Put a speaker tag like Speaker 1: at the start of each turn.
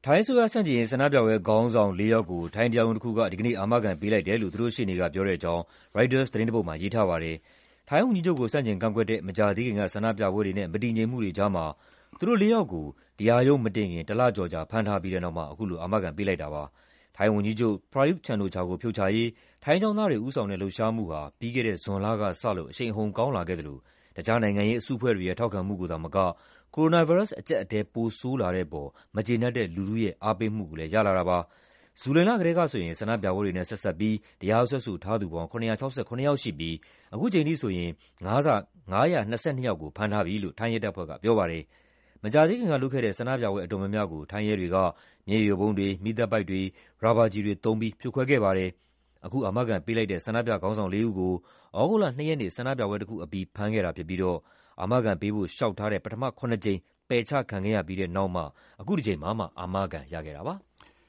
Speaker 1: ထိုင်းအစိုးရဆန့်ကျင်ရေးဆန္ဒပြပွဲခေါင်းဆောင် 4 ယောက်ကိုထိုင်းတရားရုံးတခုကဒီကနေ့အာမခံပေးလိုက်တယ်လို့သူတို့ရှေ့နေကပြောတဲ့အကြောင်း ရိုက်တာသတင်းတပုဒ်မှာရေးထားပါတယ်။ထိုင်းဝန်ကြီးချုပ်ကိုဆန့်ကျင်ကန့်ကွက်တဲ့မကြာသေးခင်ကဆန္ဒပြပွဲတွေနဲ့မတည်ငြိမ်မှုတွေကြားမှာသူတို့ 4 ယောက်ကိုတရားရုံးမတင်ခင်တလကျော်ကြာဖမ်းထားပြီးတဲ့နောက်မှာအခုလိုအာမခံပေးလိုက်တာပါ။ထိုင်းဝန်ကြီးချုပ် Prayut Chan-o-cha ကိုဖြုတ်ချရေးထိုင်းကျောင်းသားတွေဦးဆောင်တဲ့လှုပ်ရှားမှုဟာပြီးခဲ့တဲ့ဇွန်လကစလို့အရှိန်အဟုန်ကောင်းလာခဲ့သလိုတခြားနိုင်ငံရေးအစုအဖွဲ့တွေရဲ့ထောက်ခံမှုကိုသာမကကိုရိုနာဗိုင်းရပ်စ်အကျပ်အတည်းပိုဆိုးလာတဲ့အပေါ်မကျေနပ်တဲ့လူထုရဲ့အားပေးမှုကိုလည်းရလာတာပါ။ဇူလိုင်လကတည်းကဆိုရင်ဆန္ဒပြပွဲတွေနဲ့ဆက်စပ်ပြီးတရားစွဲဆိုထားသူပေါင်း769ယောက်ရှိပြီးအခုချိန်ထိဆိုရင်522ယောက်ကိုဖမ်းထားပြီလို့ထိုင်းရဲတပ်ဖွဲ့ကပြောပါတယ်။မကြာသေးခင်ကလုပ်ခဲ့တဲ့ဆန္ဒပြပွဲအတော်များများကိုထိုင်းရဲတွေကမျက်ရည်ယိုဗုံးတွေ၊မီးသတ်ပိုက်တွေ၊ရာဘာကျည်တွေသုံးပြီးဖြိုခွဲခဲ့ပါတယ်။အခုအာမခံပေးလိုက်တဲ့ဆန္ဒပြခေါင်းဆောင် 4 ဦးကိုသြဂုတ်လ 2 ရက်နေ့ဆန္ဒပြပွဲတခုအပြီးဖမ်းခဲ့တာဖြစ်ပြီးတော့အာမခံပေးဖို့လျှောက်ထားတဲ့ပထမ 7 ကြိမ်ပယ်ချခံခဲ့ရပြီးတဲ့နောက်မှအခုတစ်ကြိမ်မှာမှအာမခံရခဲ့တာပါ။